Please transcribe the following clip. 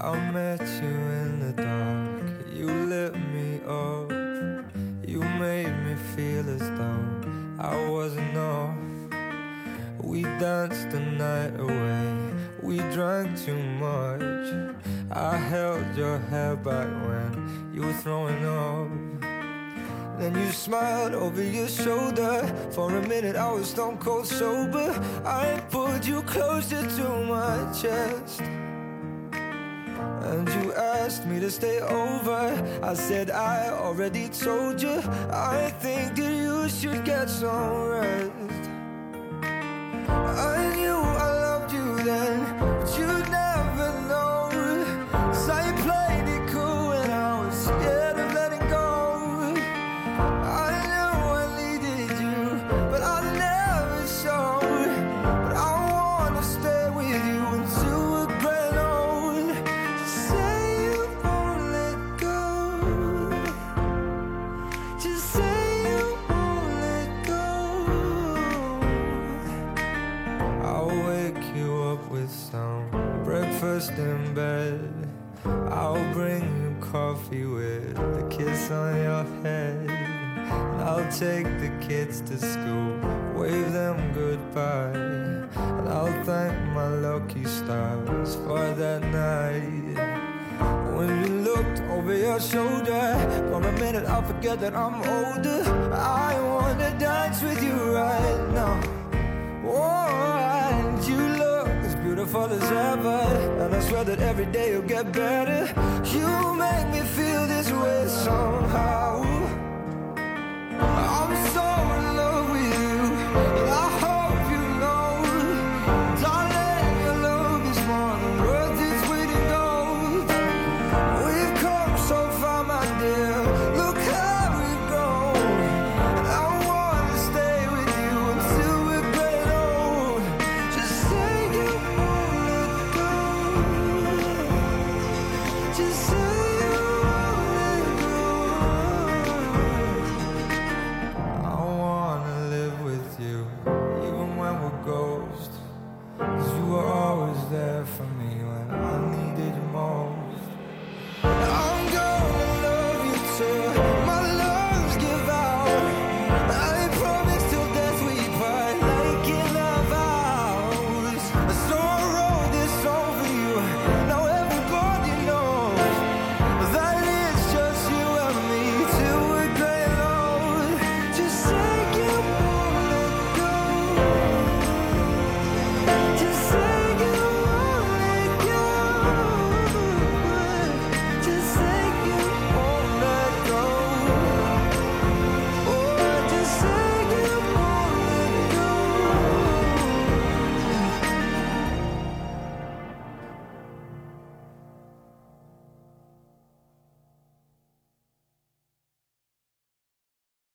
I met you in the dark, you lit me up. You made me feel as though I wasn't off. We danced the night away, we drank too much. I held your hair back when you were throwing up. Then you smiled over your shoulder. For a minute I was stone cold sober. I pulled you closer to my chest, and you asked me to stay over. I said I already told you, I think that you should get some rest. I knew I loved you then, but you'd never know. 'Cause I played it cool and I was scared of letting go. I knew I needed you, but I never showed. But I wanna stay with you until we're grown old. Just say you won't let go. Just say you won't let go. I'll wake you up with some breakfast in bed. I'll bring you coffee with a kiss on your head. And I'll take the kids to school, wave them goodbye. And I'll thank my lucky stars for that night. When you looked over your shoulder, for a minute I forget that I'm older. I wanna dance with you right now. Oh, and you look as beautiful as ever, and I swear that every day you'll get better. You make me feel this way somehow.